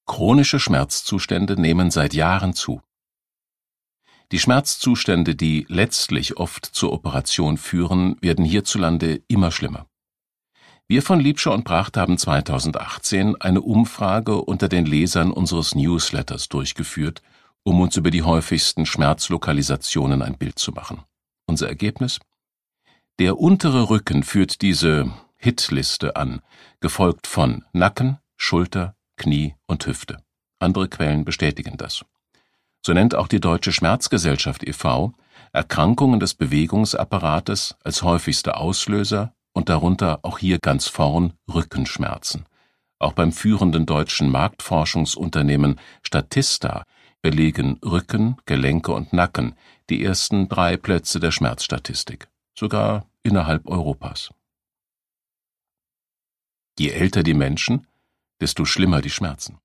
Chronische Schmerzzustände nehmen seit Jahren zu. Die Schmerzzustände, die letztlich oft zur Operation führen, werden hierzulande immer schlimmer. Wir von Liebscher und Bracht haben 2018 eine Umfrage unter den Lesern unseres Newsletters durchgeführt, um uns über die häufigsten Schmerzlokalisationen ein Bild zu machen. Unser Ergebnis? Der untere Rücken führt diese Hitliste an, gefolgt von Nacken, Schulter, Knie und Hüfte. Andere Quellen bestätigen das. So nennt auch die Deutsche Schmerzgesellschaft e.V. Erkrankungen des Bewegungsapparates als häufigste Auslöser und darunter auch hier ganz vorn Rückenschmerzen. Auch beim führenden deutschen Marktforschungsunternehmen Statista belegen Rücken, Gelenke und Nacken die ersten 3 Plätze der Schmerzstatistik, sogar innerhalb Europas. Je älter die Menschen, desto schlimmer die Schmerzen.